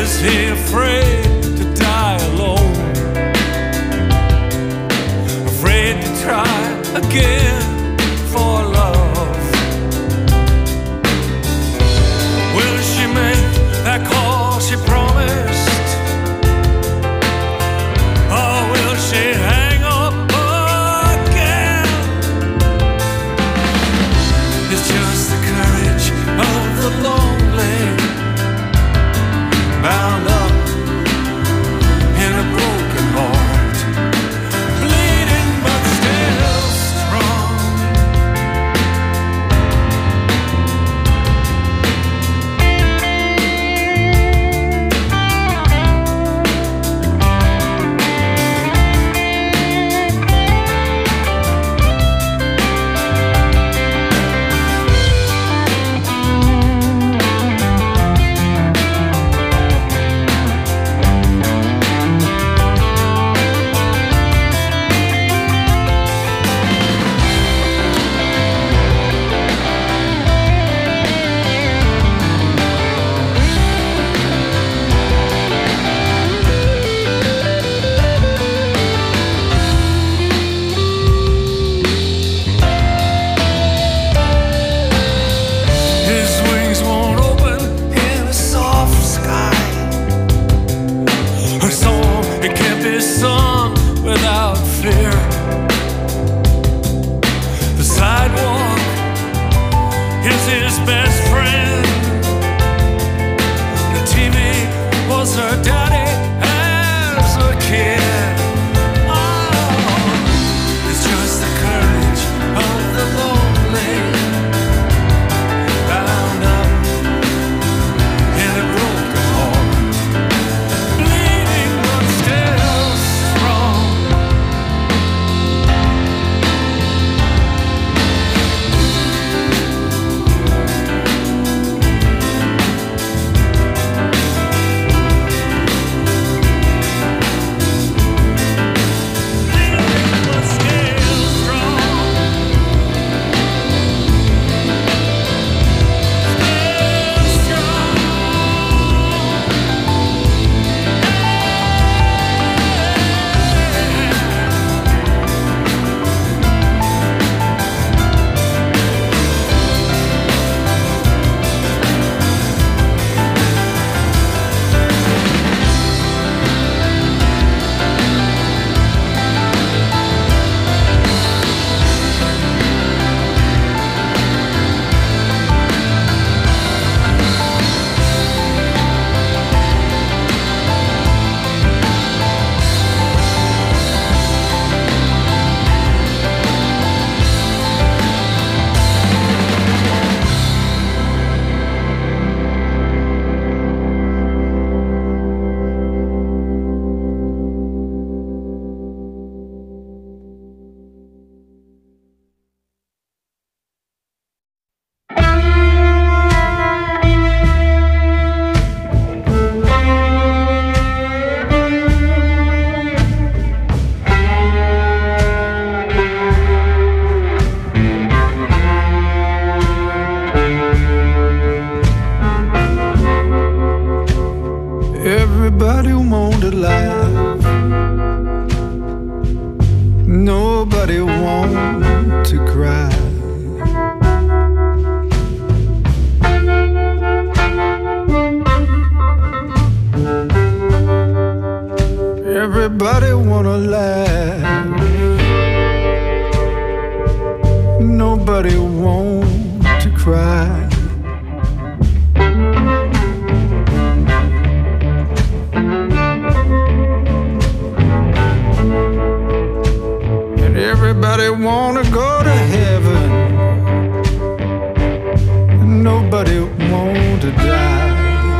Is he afraid to die alone? Afraid to try again for love? Will she make that call she promised? Or will she hang up again? It's just the courage of the lonely, bound up in a broken heart, bleeding but still strong. Song without fear. The sidewalk is his best friend. The TV was her daddy as a kid. Oh, it's just the courage of the lonely, bound up in a broken heart, bleeding but still strong. Everybody wanted life. Nobody want to cry. Everybody wanna laugh. Nobody want to cry. Everybody wanna go to heaven. Nobody want to die.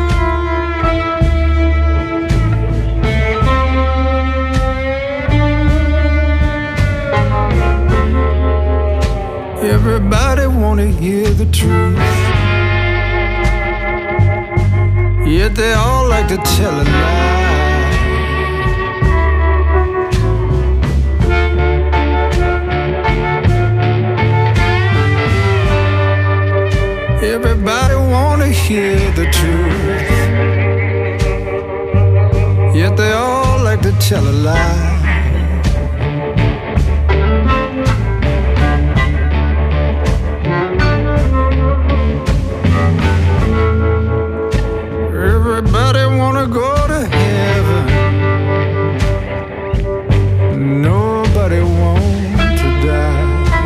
Everybody wanna hear the truth, yet they all like to tell a lie. Everybody wanna hear the truth, tell a lie. Everybody wanna go to heaven. Nobody wants to die.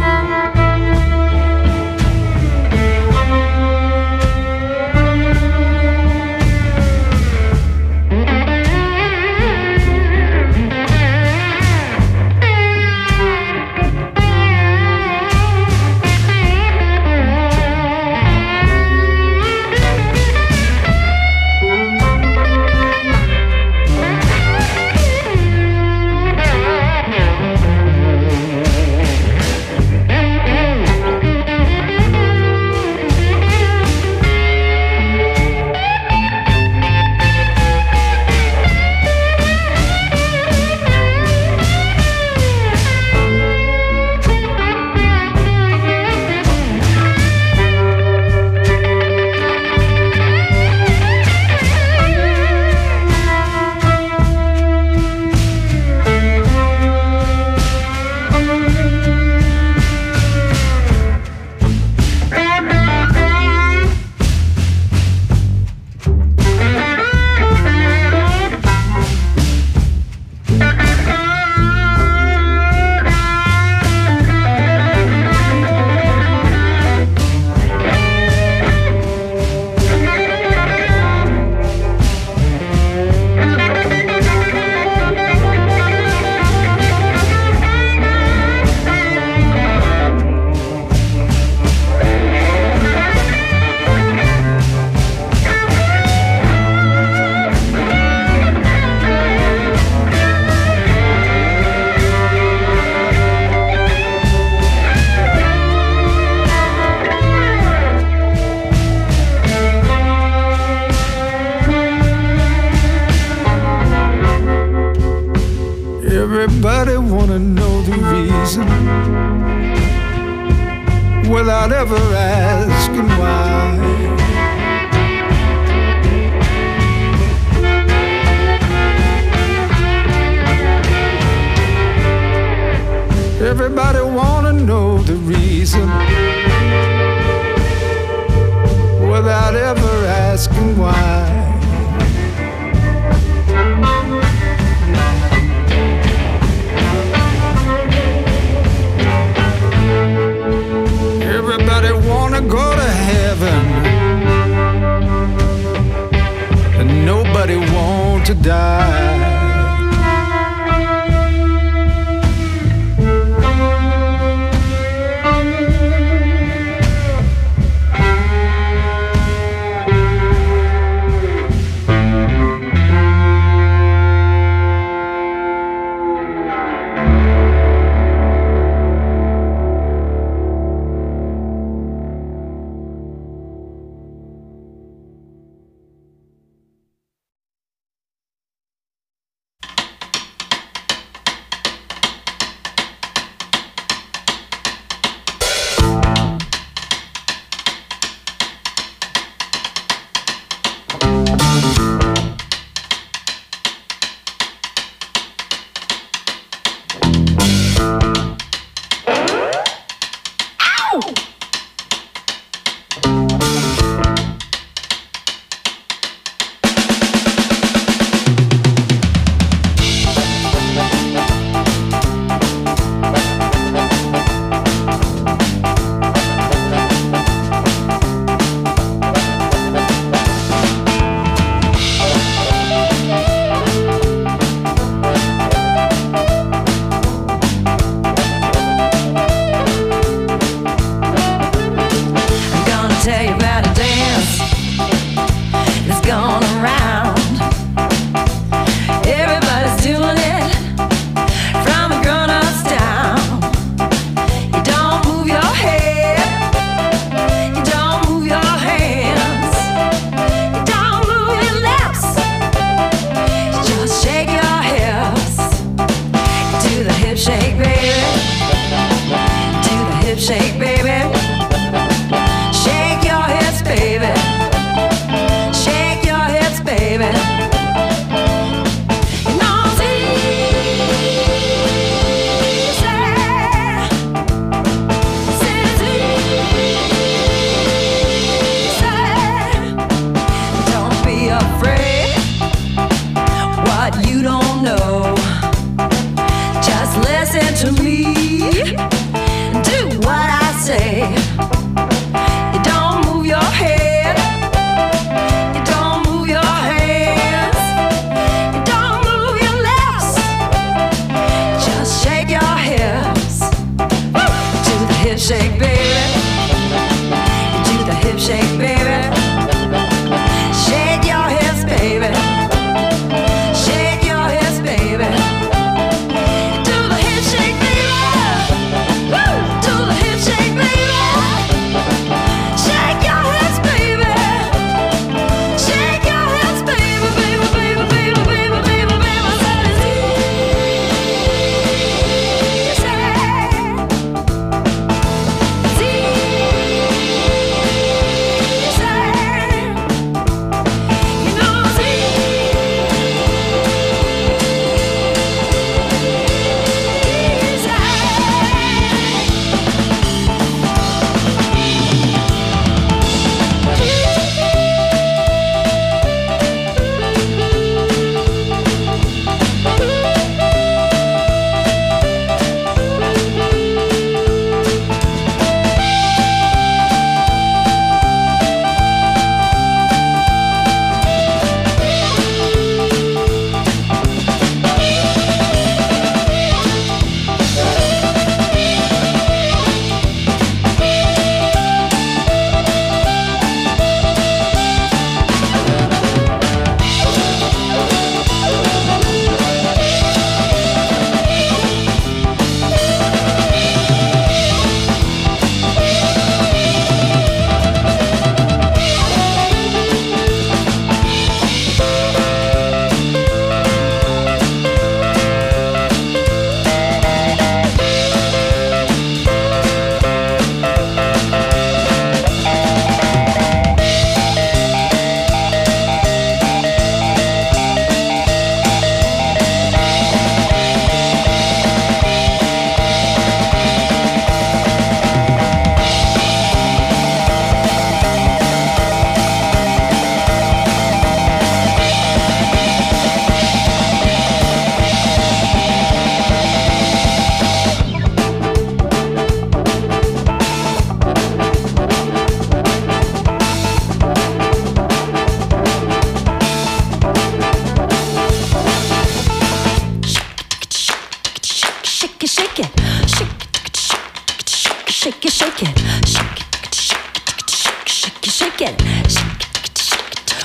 Everybody wanna know the reason without ever asking why. Everybody wanna know the reason without ever asking why. Everybody wanna go to heaven, and nobody want to die.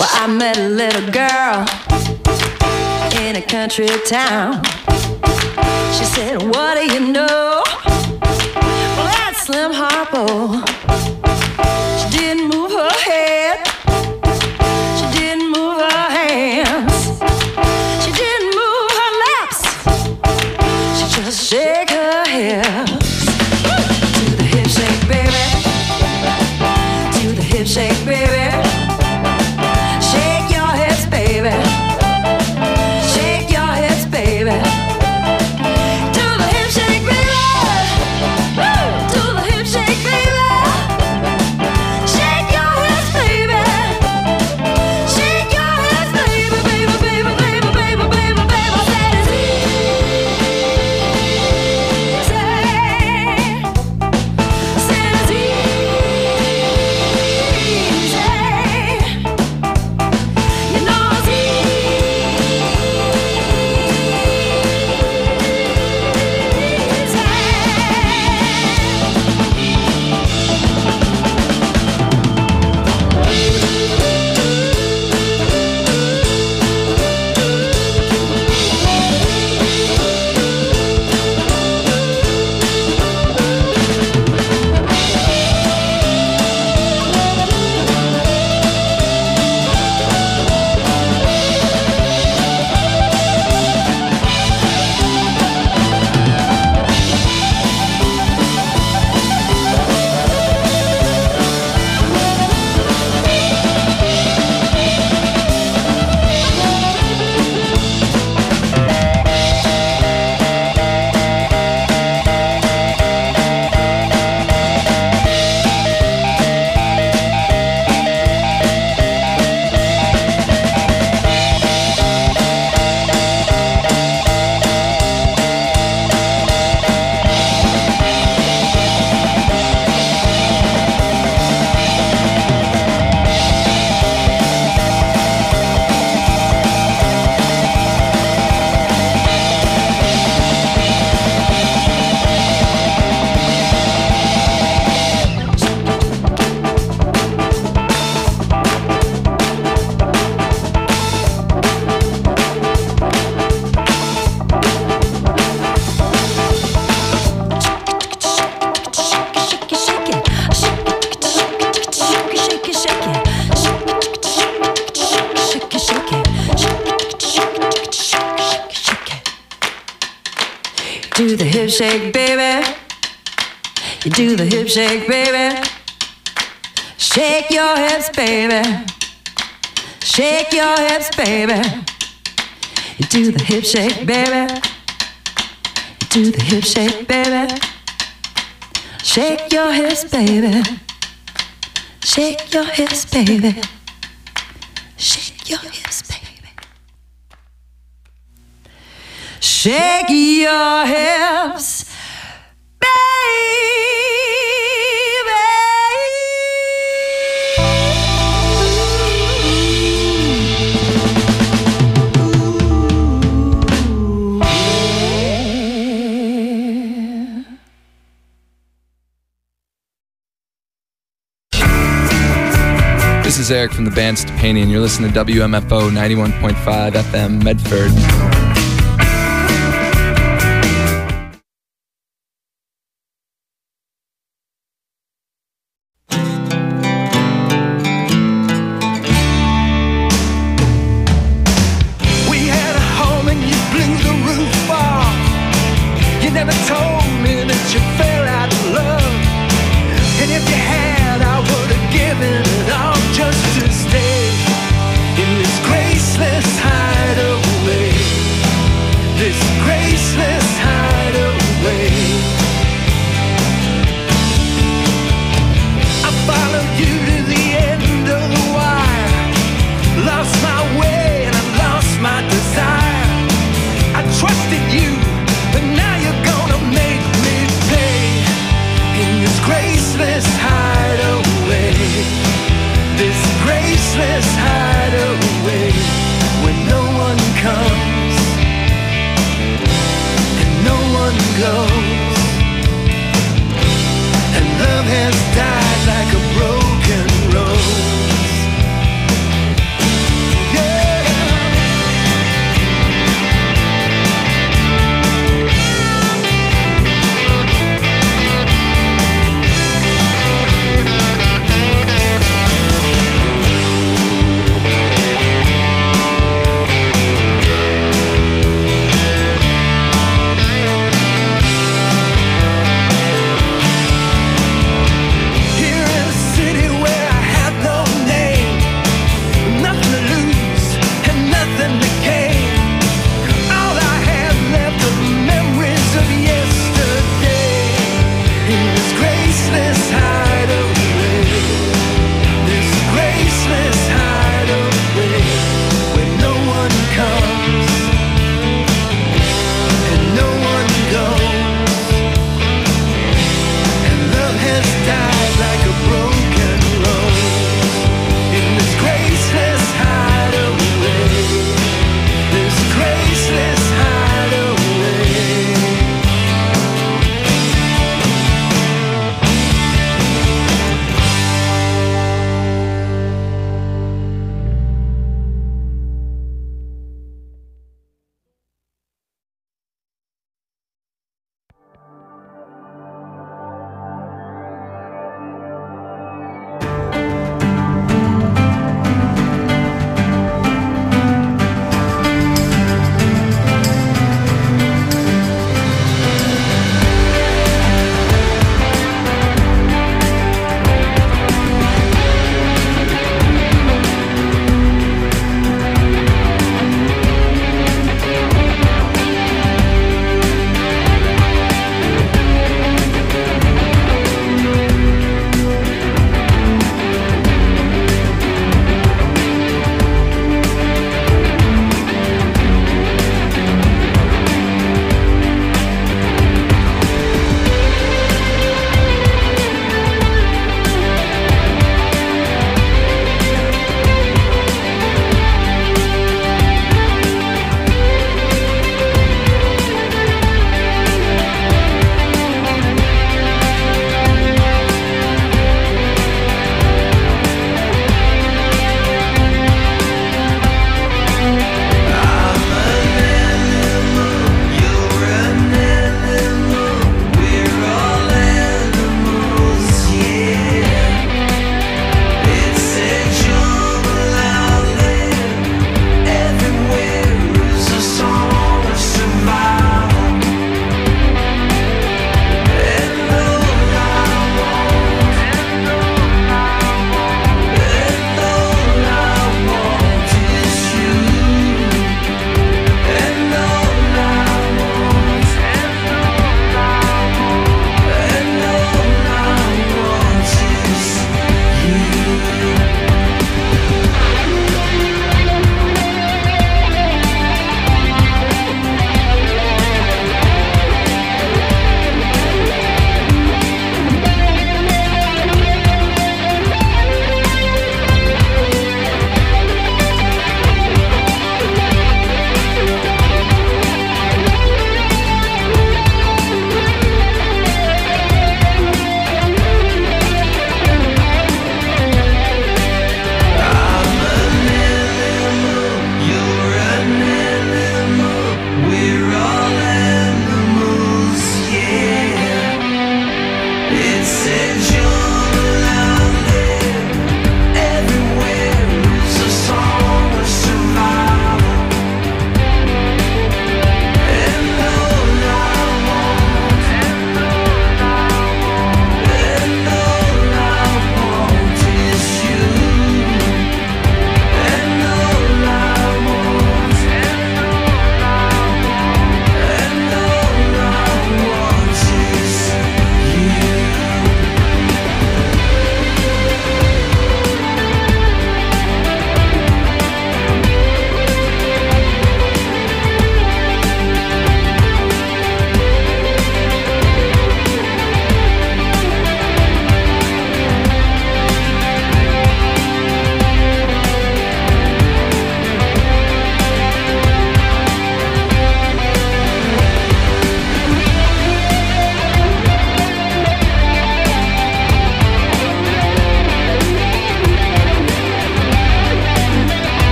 Well, I met a little girl in a country town. She said, what do you know? Well, that's Slim Harpo. She didn't move her head. She didn't move her hands. She didn't move her lips. She just shake her hips. To the hip shake, baby. To the hip shake, baby. Shake your hips, baby. Shake your hips, baby. Do the hip shake, baby. Woo! Do the hip shake, baby. Shake your hips, baby. Shake your hips, baby, baby, baby, baby, baby, baby, baby. Said it's easy. Said it's easy. You know it's do the hip shake, baby. You do the hip shake, baby. Shake your hips, baby. Shake your hips, baby. You do the hip shake, baby. You do the hip shake, baby. Shake your hips, baby. Shake your hips, baby. Shake your hips, baby. Shake your hips, This is Eric from the band Stepanian. You're listening to WMFO 91.5 FM Medford. Hideaway.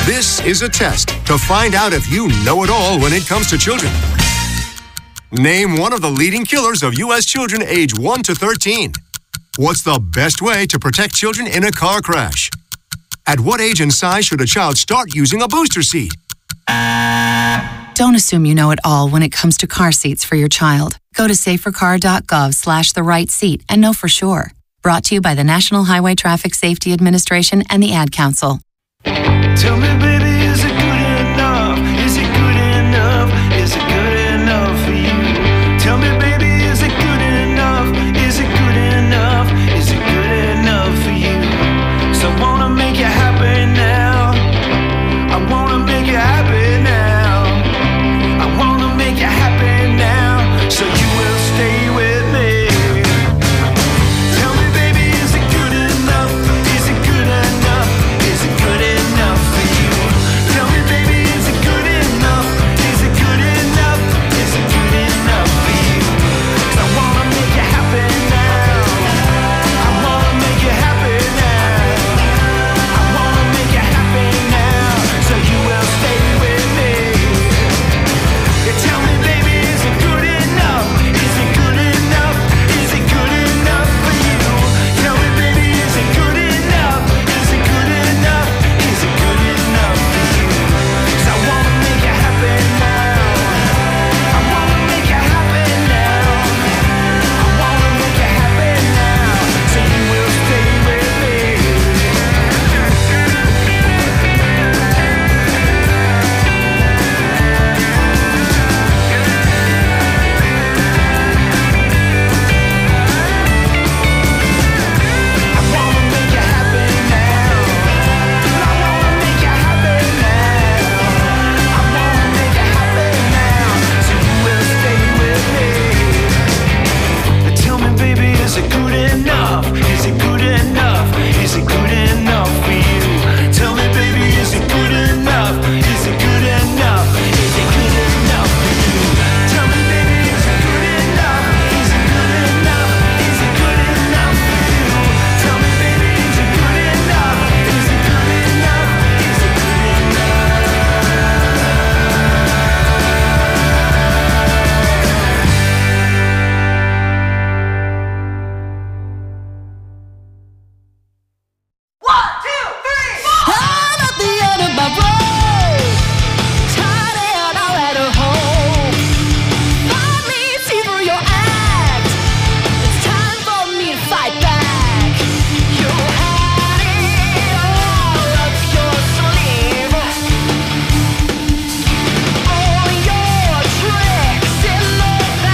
This is a test to find out if you know it all when it comes to children. Name one of the leading killers of U.S. children age 1 to 13. What's the best way to protect children in a car crash? At what age and size should a child start using a booster seat? Don't assume you know it all when it comes to car seats for your child. Go to safercar.gov/the-right-seat and know for sure. Brought to you by the National Highway Traffic Safety Administration and the Ad Council. Tell me, baby, is it good enough? Is it good enough? Is it good enough for you? Tell me, baby, is it good enough? Is it good enough? Is it good enough for you? So I wanna make you happy now. I wanna make you happy now. I wanna make you happy now. So you will stay with me. Tell me, baby, is it good enough? Is it good enough? Is it good enough for you? Tell me, baby, is it good enough? Is it good enough? Is it good enough for you? 'Cause I wanna make you happy now. I wanna make you happy now. I wanna make you happy now. So you will stay with me. You tell me, baby, is it good enough? Is it good enough? Is it good enough for you? Tell me, baby, is it good enough? Is it good enough? Is it good enough for you? 'Cause I wanna make you happy now. I wanna make you happy now. I wanna make you happy now. So you will stay with me. I wanna make you happy now. I wanna make you happy now. I wanna make you happy now. So you will stay with me. Tell me, baby, is it good enough? Is it good enough? Is it good enough for you? Tell me, baby, is it good enough? Is it good enough? Is it good enough for you? Tell me, baby, is it good enough? Is it good enough? Is it good enough for you? Tell me, baby, is it good enough? Is it good enough? Is it good enough? I'm at the end of my road, tired out at home. Finally see through your act. It's time for me to fight back. You had it all up your sleeve. All your tricks in the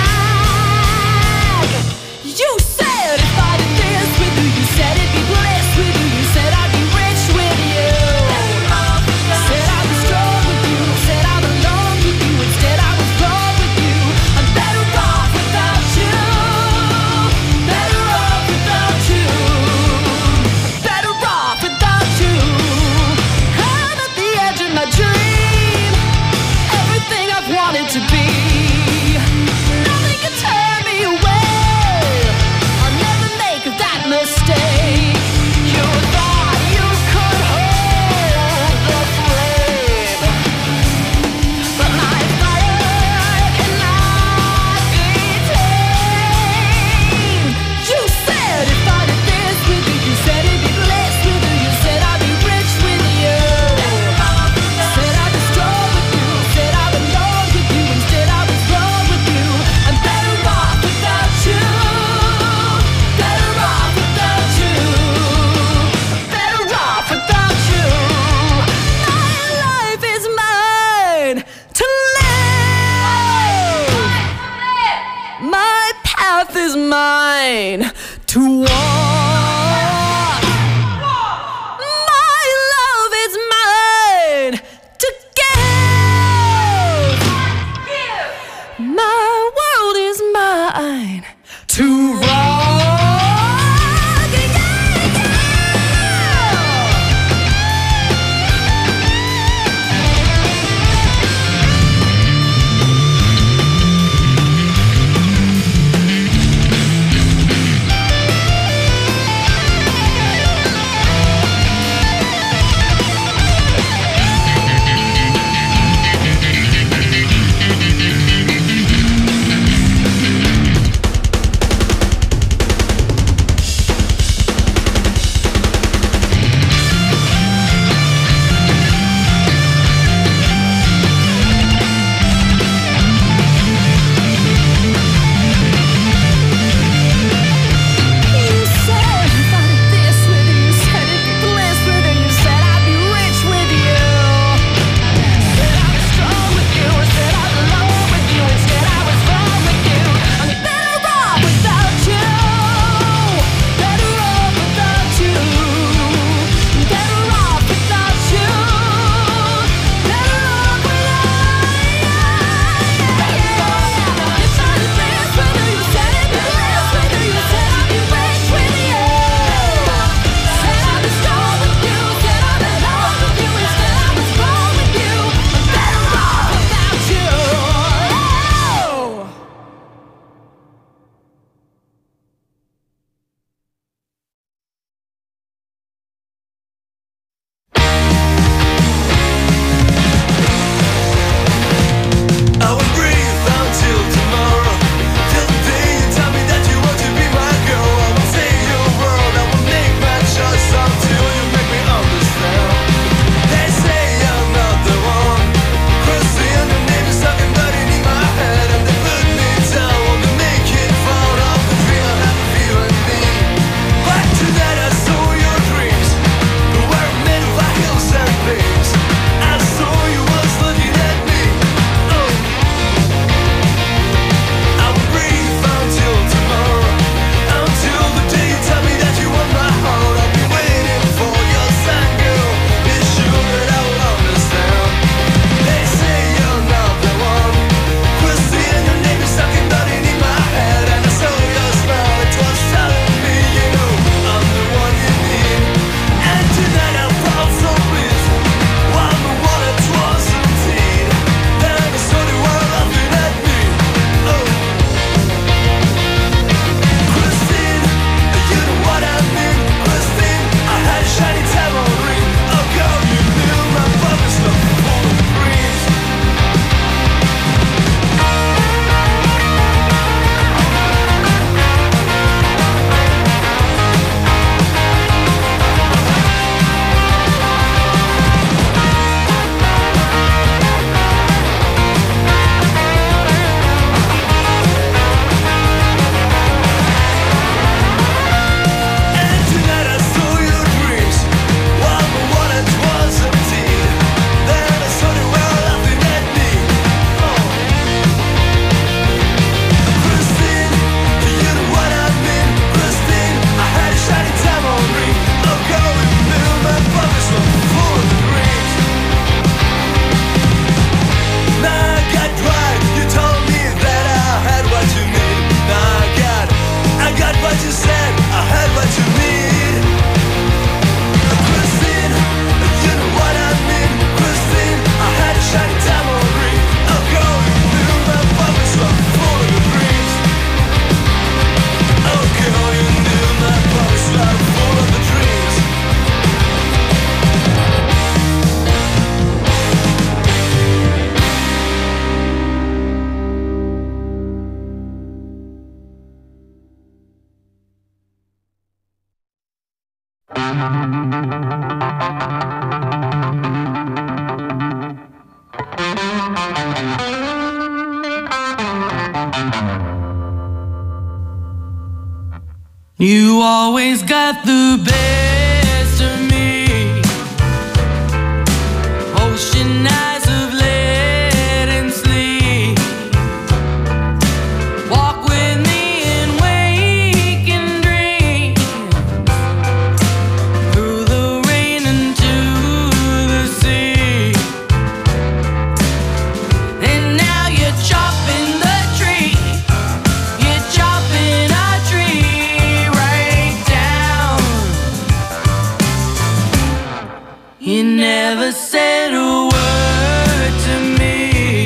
bag. You said if I did this with you, you said it'd be bliss with you. You said I'd be rich with you. Said I'd be strong with you. Said I belong with you. Instead I was wrong with you. I'm better off without you. Better off without you. Better off without you. I'm at the edge of my dream. Everything I've wanted to be. Nothing can turn me away. I'll never make that mistake. You thought you could hold the flame, but my fire cannot be tamed. You said if I did this with you, you said it'd be bliss with you. You said I'd be rich with you. Said I'd be strong with you. Said I belong with you. Instead I was wrong with you. I'm better off without you. Better off without you. Better off without you. My life is mine to live. My path is mine to walk. My love is mine to give. My world is mine to rock. You always got the best of me. Ocean eyes of lead and sleep. Walk with me and wake and dream. Through the rain into the sea. And now you're chopping the tree. You're chopping a tree. You never said a word to me.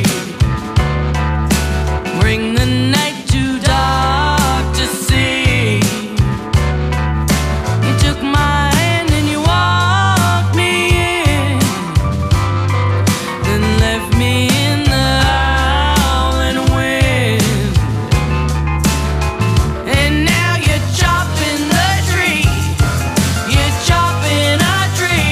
Bring the night too dark to see. You took my hand and you walked me in, then left me in the howling wind. And now you're chopping the tree. You're chopping a tree.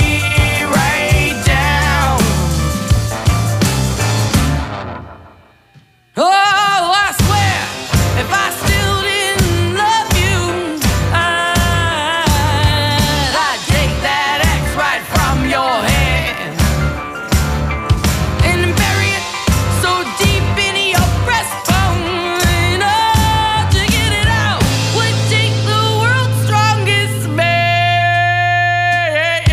Oh, I swear, if I still didn't love you, I'd take that axe right from your hand and bury it so deep into your breastbone. Oh, to get it out would take the world's strongest man.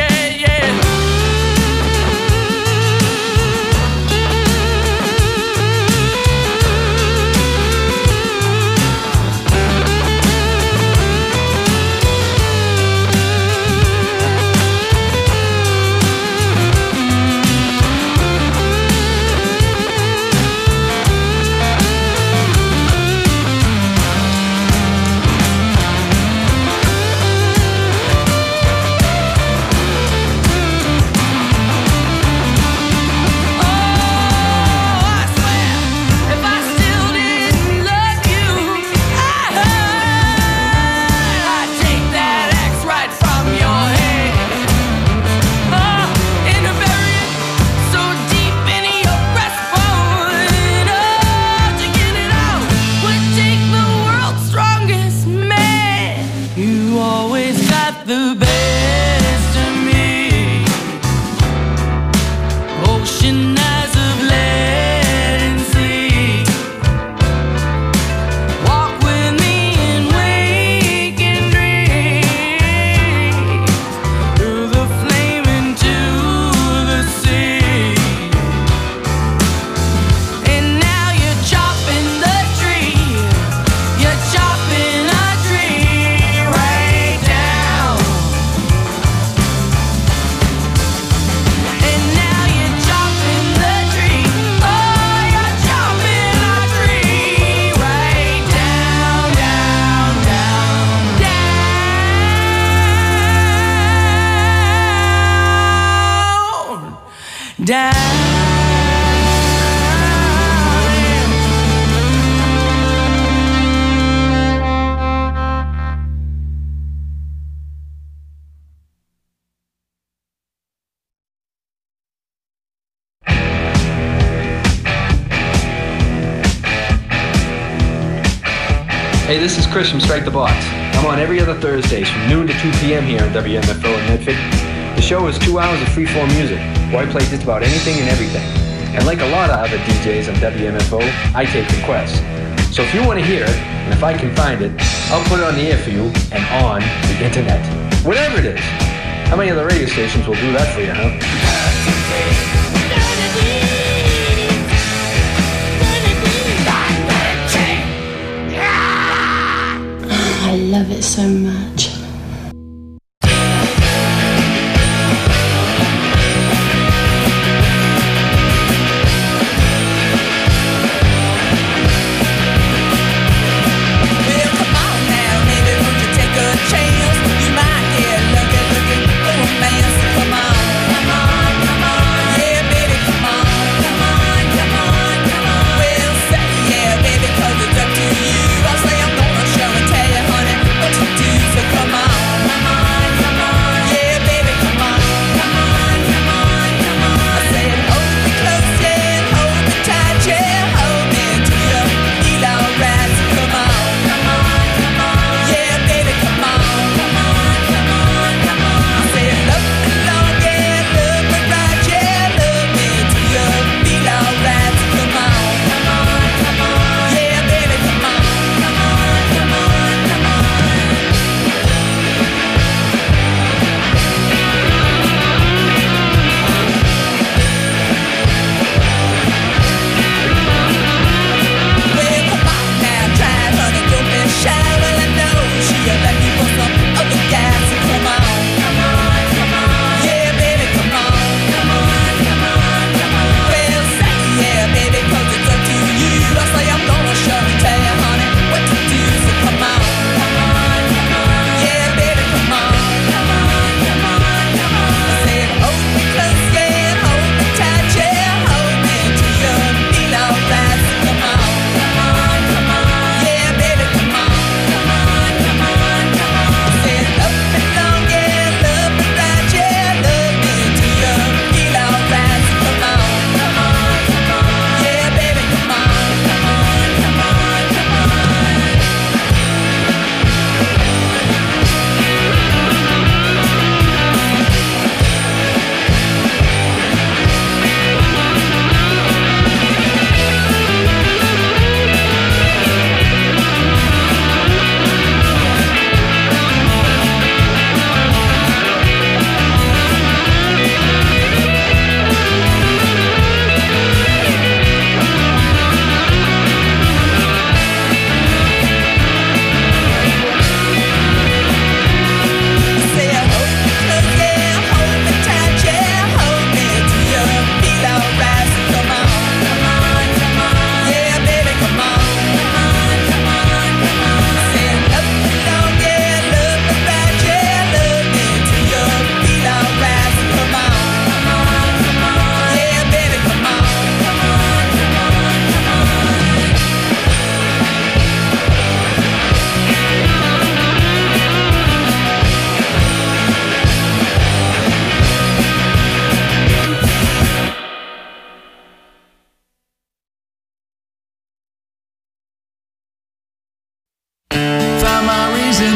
The best of me. Ocean eyes of lead and sleep. Walk with me and wake and dream. Through the flame into the sea. And now you're chopping the tree. You're chopping a tree right down. And now you're chopping the tree. Oh, you're chopping a tree right down, down, down, down, down. Hey, this is Chris from Strike the Box. I'm on every other Thursdays from noon to 2 p.m. here on WMFO in Medford. The show is 2 hours of freeform music, where I play just about anything and everything. And like a lot of other DJs on WMFO, I take requests. So if you want to hear it, and if I can find it, I'll put it on the air for you and on the internet. Whatever it is. How many other radio stations will do that for you, huh? I love it so much. So come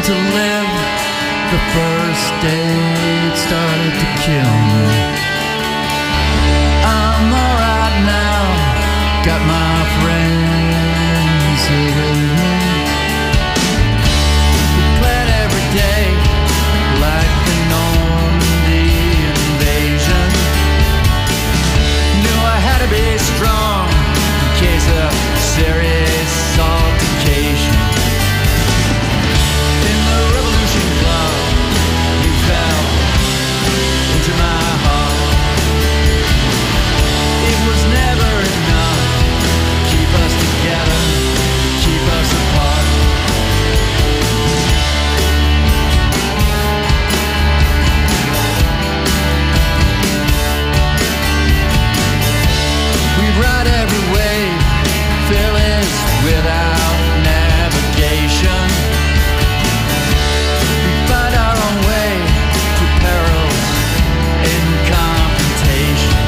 to live. The first day it started to kill me. I'm alright now, got my friends here with me. We played every day like the Normandy invasion. Knew I had to be strong in case of serious altercation. In the Revolution Club, you fell into my heart. It was never enough to keep us together, keep us apart. We ride every wave, fearless without navigation. We find our own way through perils in confrontation.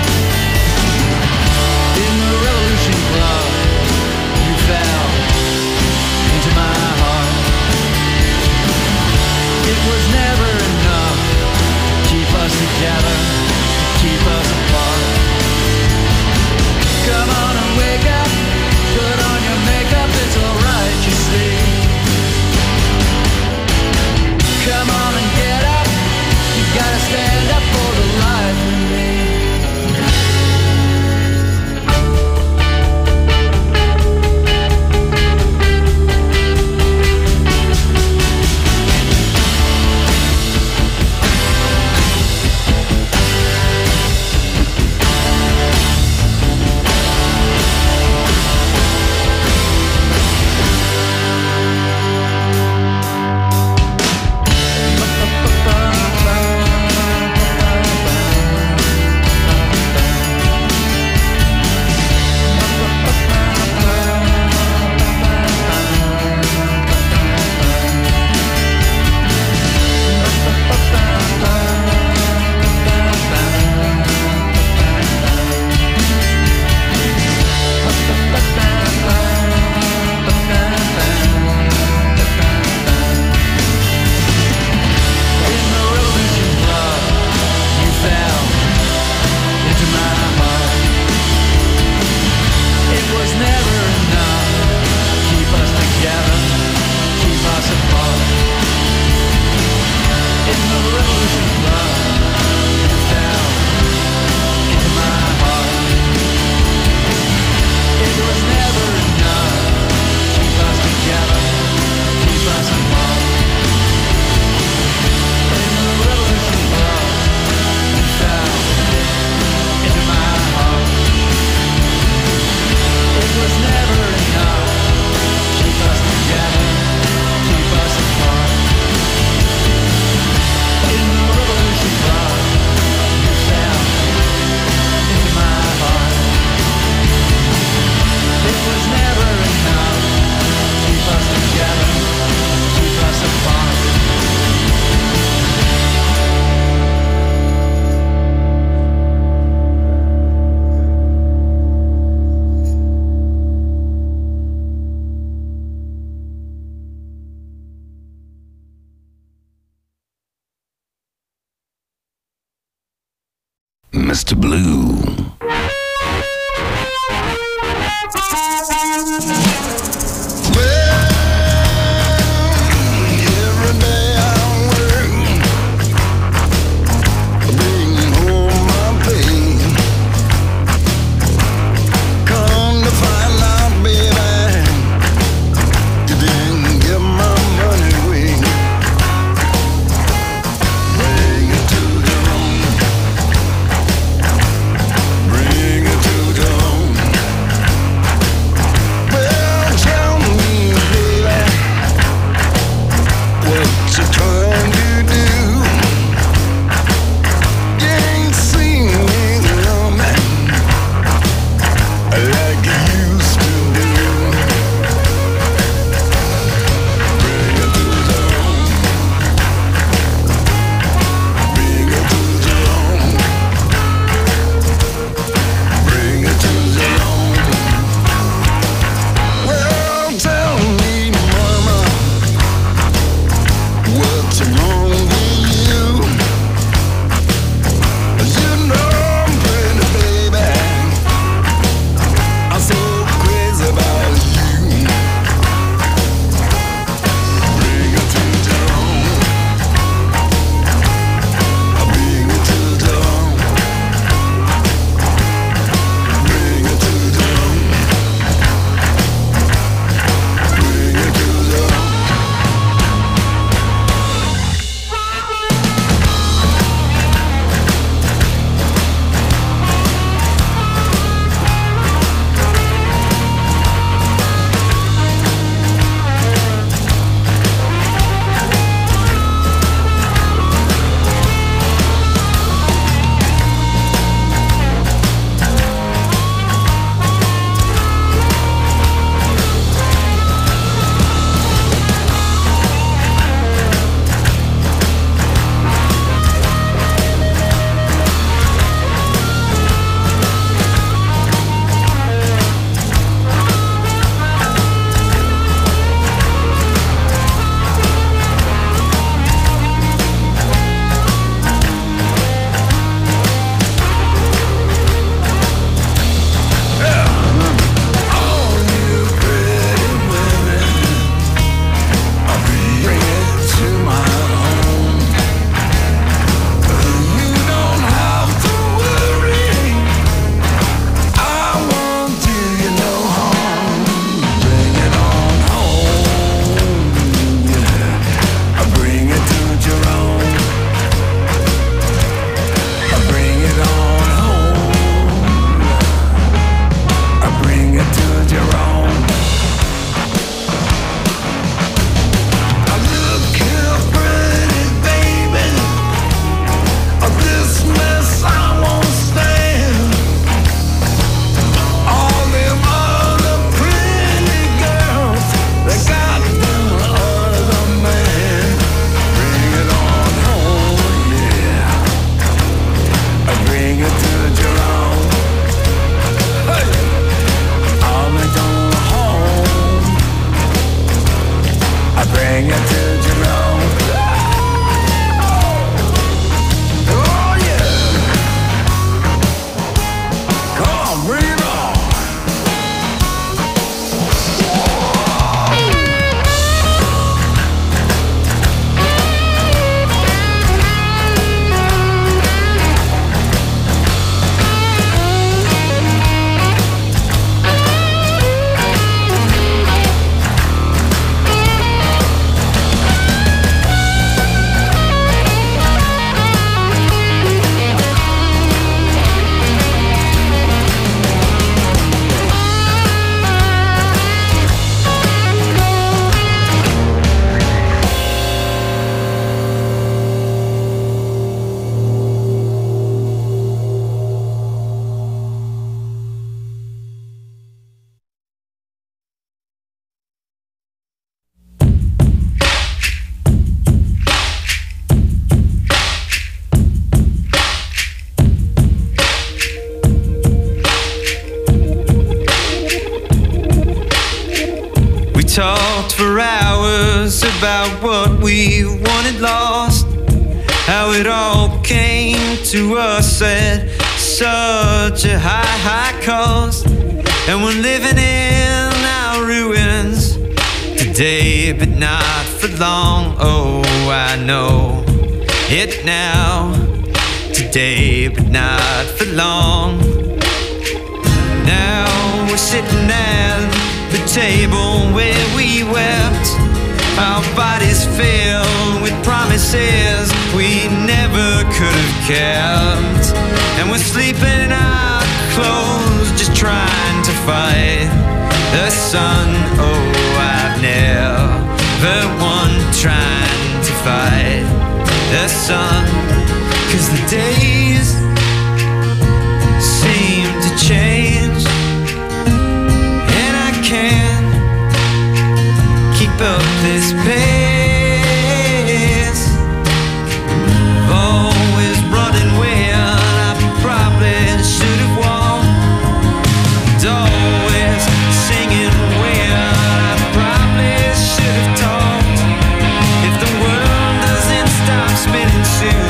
In the Revolution Club, you fell into my heart. It was never enough to keep us together, keep us apart. Come on and wake up, put on your makeup, it's alright, you see. Come on and get up, you gotta stand up for the life in me. Mr. Blue. nothing wrong with you. You know I'm pretty, baby. I'm so crazy about you. Bring it to dawn. Bring it to dawn. Bring it to dawn. Bring it to dawn. Talked for hours about what we wanted lost, how it all came to us at such a high cost, and we're living in our ruins today, but not for long. Oh, I know it now, today, but not for long. Now we're sitting at the table where we wept, our bodies filled with promises we never could have kept, and we're sleeping in our clothes, just trying to fight the sun. Oh, I've never won trying to fight the sun, 'cause the days seem to change, and I can't keep up this pace. Always running when I probably should have walked, always singing when I probably should have talked. If the world doesn't sing